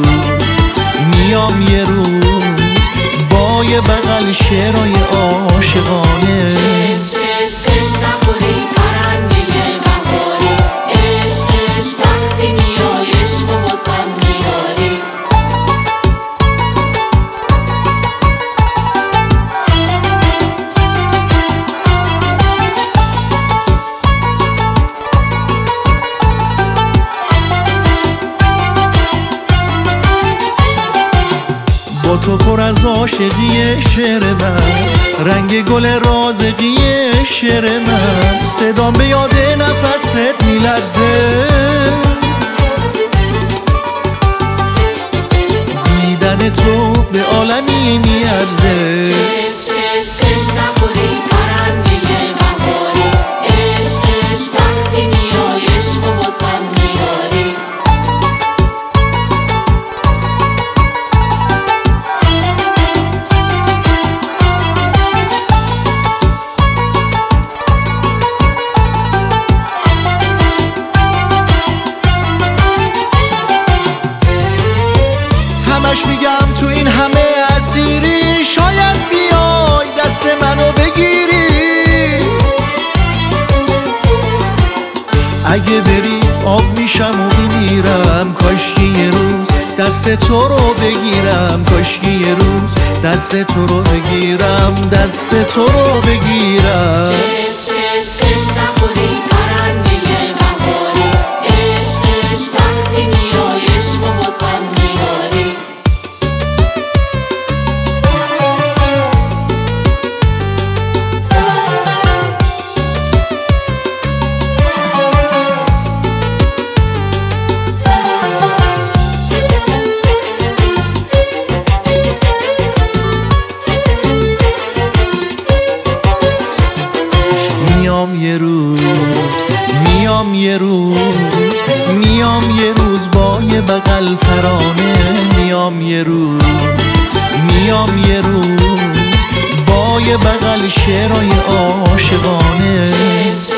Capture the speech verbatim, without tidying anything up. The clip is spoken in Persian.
میام یه روز با یه بغل شعرهای عاشقانه. چش چش چش نخوری پرنده بهاری، عشق عشق وقتی میای عشق و واسم میاری. با تو پر از عاشقی شعر من، رنگ گل رازقی شعر من، صدام به یاد نفست میلرزه، دیدن تو به عالمی میارزه. چش چش چش نخوری پرنده بهاری، عشق عشق وقتی میای عشق و واسم میاری. همش میگم تو این همه اسیری، شاید بیای دست منو بگیری. اگه بری آب میشم و میمیرم، کاشکی یه روز دست تو رو بگیرم، کاشکی یه روز دست تو رو بگیرم، دست تو رو بگیرم. چش چش چش نخوری پرنده بهاری، عشق عشق وقتی میای عشق و واسم میاری. میام یه روز میام یه روز میام یه روز با یه بغل ترانه، میام یه روز میام یه روز با یه بغل شعرهای عاشقانه.